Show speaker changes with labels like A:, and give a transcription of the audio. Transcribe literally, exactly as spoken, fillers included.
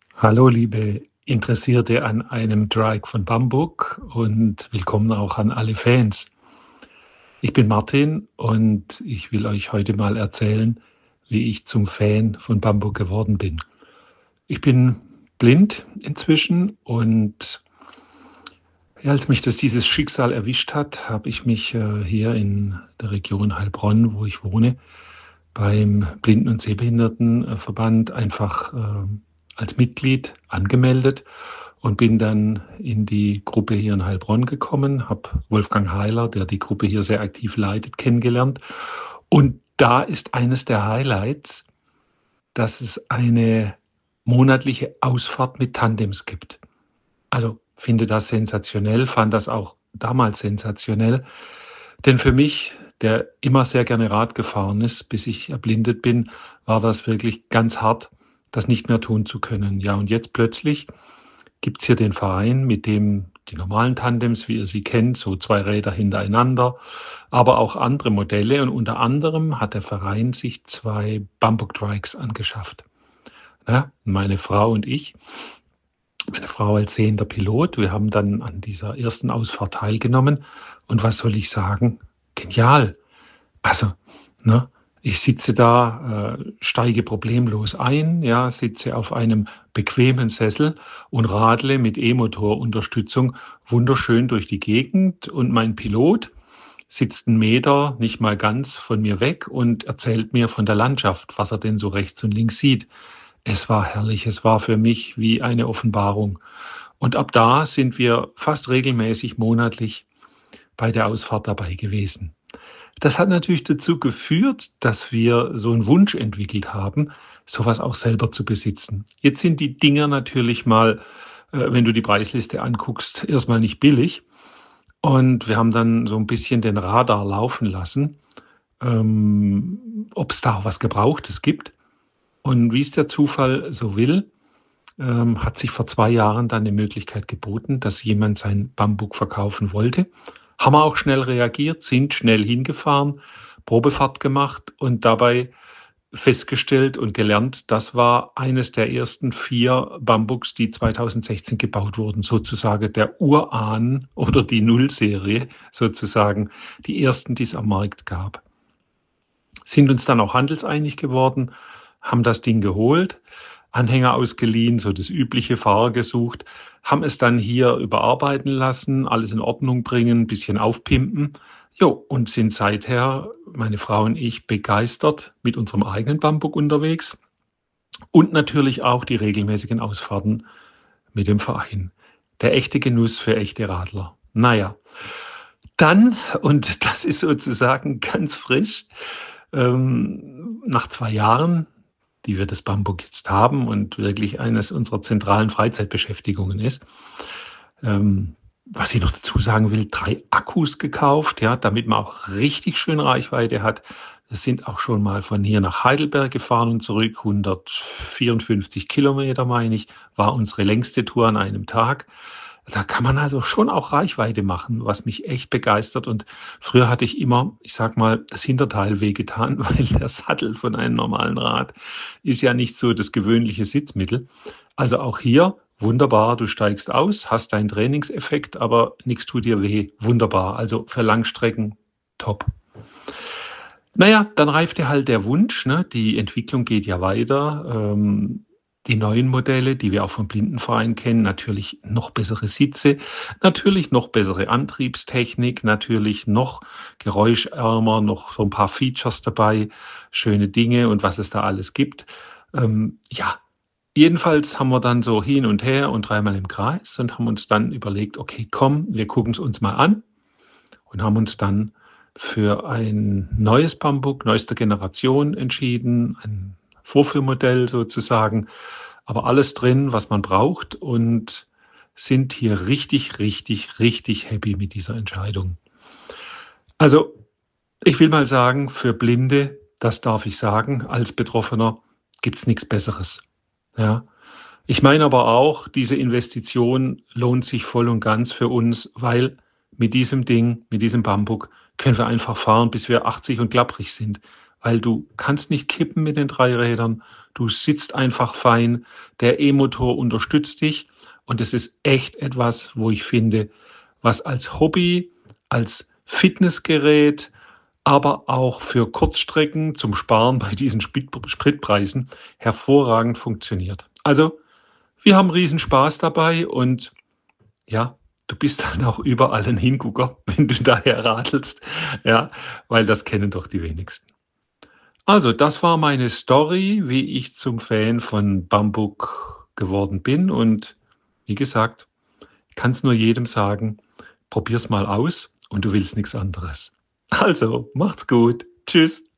A: Hallo, liebe Interessierte an einem Trike von Bambook und willkommen auch an alle Fans. Ich bin Martin und ich will euch heute mal erzählen, wie ich zum Fan von Bambook geworden bin. Ich bin blind inzwischen und ja, als mich das dieses Schicksal erwischt hat, habe ich mich äh, hier in der Region Heilbronn, wo ich wohne, beim Blinden- und Sehbehindertenverband einfach äh, als Mitglied angemeldet und bin dann in die Gruppe hier in Heilbronn gekommen, habe Wolfgang Heiler, der die Gruppe hier sehr aktiv leitet, kennengelernt. Und da ist eines der Highlights, dass es eine monatliche Ausfahrt mit Tandems gibt. Also finde das sensationell, fand das auch damals sensationell. Denn für mich, der immer sehr gerne Rad gefahren ist, bis ich erblindet bin, war das wirklich ganz hart, das nicht mehr tun zu können. Ja, und jetzt plötzlich gibt's hier den Verein, mit dem die normalen Tandems, wie ihr sie kennt, so zwei Räder hintereinander, aber auch andere Modelle. Und unter anderem hat der Verein sich zwei Bambook Trikes angeschafft. Ja, meine Frau und ich, meine Frau als sehender Pilot, wir haben dann an dieser ersten Ausfahrt teilgenommen. Und was soll ich sagen? Genial. Also, ne, ich sitze da, äh, steige problemlos ein, ja, sitze auf einem bequemen Sessel und radle mit E-Motor-Unterstützung wunderschön durch die Gegend. Und mein Pilot sitzt einen Meter, nicht mal ganz von mir weg und erzählt mir von der Landschaft, was er denn so rechts und links sieht. Es war herrlich, es war für mich wie eine Offenbarung. Und ab da sind wir fast regelmäßig monatlich bei der Ausfahrt dabei gewesen. Das hat natürlich dazu geführt, dass wir so einen Wunsch entwickelt haben, sowas auch selber zu besitzen. Jetzt sind die Dinger natürlich mal, äh, wenn du die Preisliste anguckst, erstmal nicht billig. Und wir haben dann so ein bisschen den Radar laufen lassen, ähm, ob es da auch was Gebrauchtes gibt. Und wie es der Zufall so will, ähm, hat sich vor zwei Jahren dann die Möglichkeit geboten, dass jemand sein Bambook verkaufen wollte. Haben wir auch schnell reagiert, sind schnell hingefahren, Probefahrt gemacht und dabei festgestellt und gelernt, das war eines der ersten vier Bambooks, die zweitausendsechzehn gebaut wurden, sozusagen der Urahn oder die Nullserie, sozusagen die ersten, die es am Markt gab. Sind uns dann auch handelseinig geworden, haben das Ding geholt, Anhänger ausgeliehen, so das übliche, Fahrer gesucht, haben es dann hier überarbeiten lassen, alles in Ordnung bringen, ein bisschen aufpimpen. Jo, und sind seither, meine Frau und ich, begeistert mit unserem eigenen Bambook unterwegs und natürlich auch die regelmäßigen Ausfahrten mit dem Verein. Der echte Genuss für echte Radler. Naja, dann, und das ist sozusagen ganz frisch, ähm, nach zwei Jahren, die wir das Bambook jetzt haben und wirklich eines unserer zentralen Freizeitbeschäftigungen ist. Ähm, was ich noch dazu sagen will, drei Akkus gekauft, ja, damit man auch richtig schön Reichweite hat. Das sind auch schon mal von hier nach Heidelberg gefahren und zurück, hundertvierundfünfzig Kilometer, meine ich, war unsere längste Tour an einem Tag. Da kann man also schon auch Reichweite machen, was mich echt begeistert. Und früher hatte ich immer, ich sag mal, das Hinterteil wehgetan, weil der Sattel von einem normalen Rad ist ja nicht so das gewöhnliche Sitzmittel. Also auch hier wunderbar, du steigst aus, hast deinen Trainingseffekt, aber nichts tut dir weh. Wunderbar. Also für Langstrecken top. Naja, dann reifte halt der Wunsch, ne? Die Entwicklung geht ja weiter. Ähm, die neuen Modelle, die wir auch vom Blindenverein kennen, natürlich noch bessere Sitze, natürlich noch bessere Antriebstechnik, natürlich noch geräuschärmer, noch so ein paar Features dabei, schöne Dinge und was es da alles gibt. Ähm, ja, jedenfalls haben wir dann so hin und her und dreimal im Kreis und haben uns dann überlegt, okay, komm, wir gucken es uns mal an und haben uns dann für ein neues Bambook, neuester Generation entschieden, ein Vorführmodell sozusagen, aber alles drin, was man braucht und sind hier richtig, richtig, richtig happy mit dieser Entscheidung. Also ich will mal sagen, für Blinde, das darf ich sagen, als Betroffener gibt's nichts Besseres. Ja. Ich meine aber auch, diese Investition lohnt sich voll und ganz für uns, weil mit diesem Ding, mit diesem Bambook können wir einfach fahren, bis wir achtzig und klapprig sind. weil du kannst nicht kippen mit den drei Rädern. Du sitzt einfach fein. Der E-Motor unterstützt dich. Und es ist echt etwas, wo ich finde, was als Hobby, als Fitnessgerät, aber auch für Kurzstrecken zum Sparen bei diesen Sprit Spritpreisen hervorragend funktioniert. Also, wir haben riesen Spaß dabei und ja, du bist dann auch überall ein Hingucker, wenn du daher radelst, ja, weil das kennen doch die wenigsten. Also, das war meine Story, wie ich zum Fan von Bambook geworden bin und wie gesagt, ich kann es nur jedem sagen, probier's mal aus und du willst nichts anderes. Also, macht's gut. Tschüss.